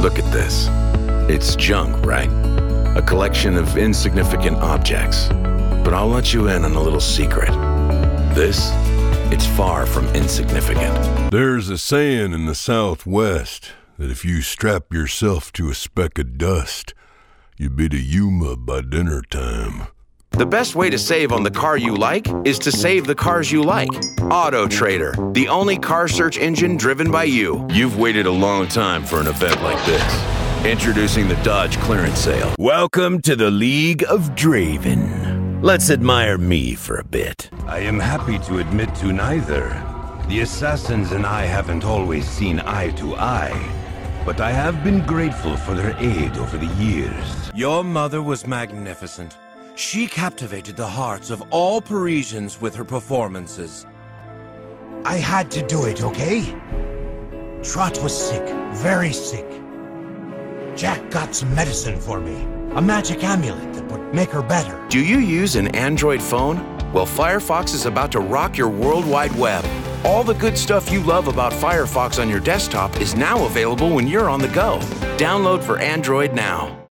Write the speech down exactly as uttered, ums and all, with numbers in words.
Look at this. It's junk, right? A collection of insignificant objects. But I'll let you in on a little secret. This, it's far from insignificant. There's a saying in the Southwest that if you strap yourself to a speck of dust, you be to Yuma by dinner time. The best way to save on the car you like is to save the cars you like. Auto Trader, the only car search engine driven by you. You've waited a long time for an event like this. Introducing the Dodge Clearance Sale. Welcome to the League of Draven. Let's admire me for a bit. I am happy to admit to neither. The assassins and I haven't always seen eye to eye, but I have been grateful for their aid over the years. Your mother was magnificent. She captivated the hearts of all Parisians with her performances. I had to do it, okay? Trot was sick, very sick. Jack got some medicine for me. A magic amulet that would make her better. Do you use an Android phone? Well, Firefox is about to rock your World Wide Web. All the good stuff you love about Firefox on your desktop is now available when you're on the go. Download for Android now.